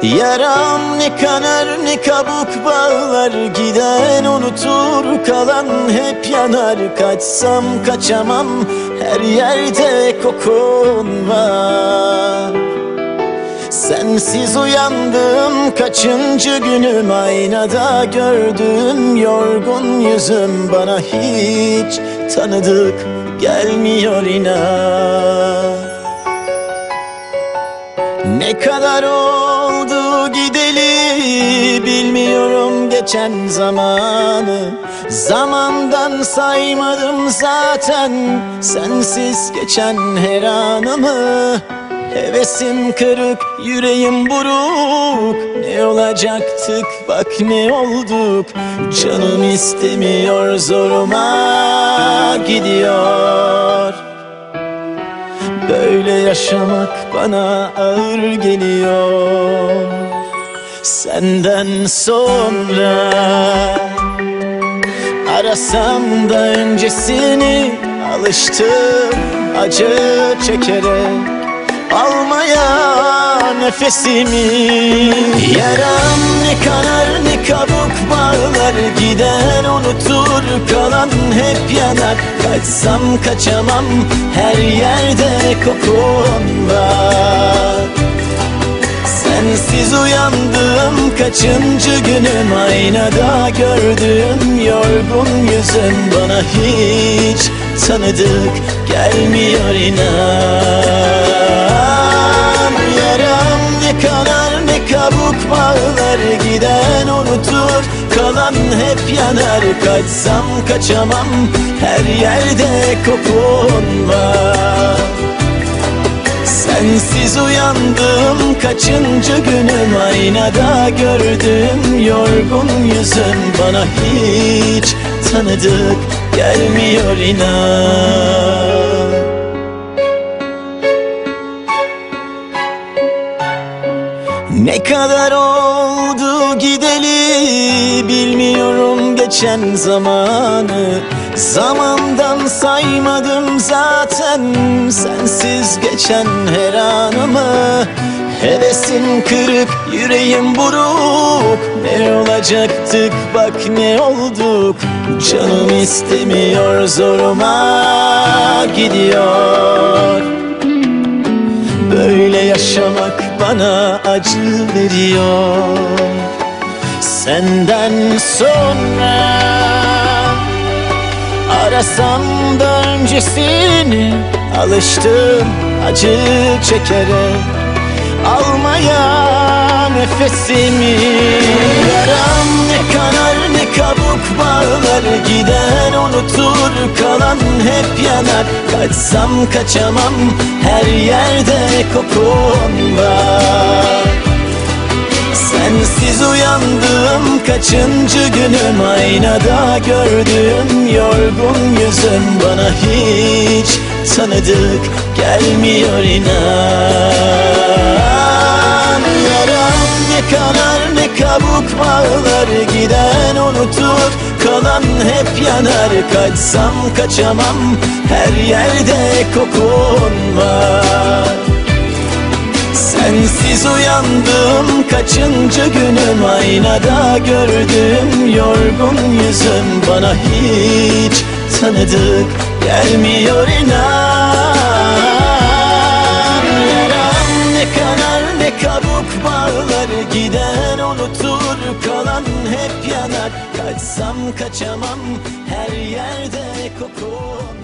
Yaram ne kanar ne kabuk bağlar, giden unutur kalan hep yanar. Kaçsam kaçamam, her yerde kokun var. Sensiz uyandım, kaçıncı günüm, aynada gördüğüm yorgun yüzüm bana hiç tanıdık gelmiyor inan. Ne kadar oldu gideli, bilmiyorum geçen zamanı. Zamandan saymadım zaten sensiz geçen her anımı. Hevesim kırık, yüreğim buruk, ne olacaktık bak ne olduk. Canım istemiyor, zoruma gidiyor. Böyle yaşamak bana ağır geliyor. Senden sonra arasam da öncesini, alıştım acı çekerek almaya nefesimi. Yaram ne kanar ne kabuk bağlar, giden unutur kalan hep yanar. Kaçsam kaçamam, her yerde kokun var. Sensiz uyandım, kaçıncı günüm, aynada gördüğüm yorgun yüzüm bana hiç tanıdık gelmiyor inan. Yaram ne kanar ne kabuk bağlar, giden unutur kalan hep yanar. Kaçsam kaçamam, her yerde kokun var. Sensiz uyandım, kaçıncı günüm, aynada gördüğüm yorgun yüzüm bana hiç tanıdık gelmiyor inan. Ne kadar oldu gideli, bilmiyorum geçen zamanı. Zamandan saymadım zaten sensiz geçen her anımı. Hevesim kırık, yüreğim buruk, ne olacaktık bak ne olduk. Canım istemiyor, zoruma gidiyor. Böyle yaşamak bana acı veriyor. Senden sonra arasam da öncesini, alıştım acı çekerek almaya nefesimi. Yaram ne kanar ne kabuk bağlar, giden unutur kalan hep yanar. Kaçsam kaçamam, her yerde kokun var. Sensiz uyandım, kaçıncı günüm, aynada gördüğüm yorgun yüzüm bana hiç tanıdık gelmiyor inan. Yaram ne kanar ne kabuk bağlar, giden unutur kalan hep yanar. Kaçsam kaçamam, her yerde kokun var. Sensiz uyandım, kaçıncı günüm, aynada gördüğüm yorgun yüzüm bana hiç tanıdık gelmiyor inan. Yaram ne kanar ne kabuk bağlar, giden unutur kalan hep yanar. Kaçsam kaçamam, her yerde kokun.